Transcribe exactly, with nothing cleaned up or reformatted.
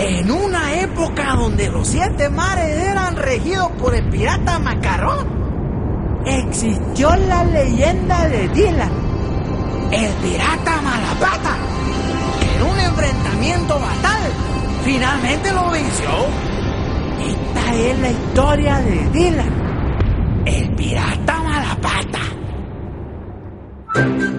En una época donde los siete mares eran regidos por el pirata Macarrón, existió la leyenda de Dylan, el pirata Malapata, que en un enfrentamiento fatal finalmente lo venció. Esta es la historia de Dylan, el pirata Malapata.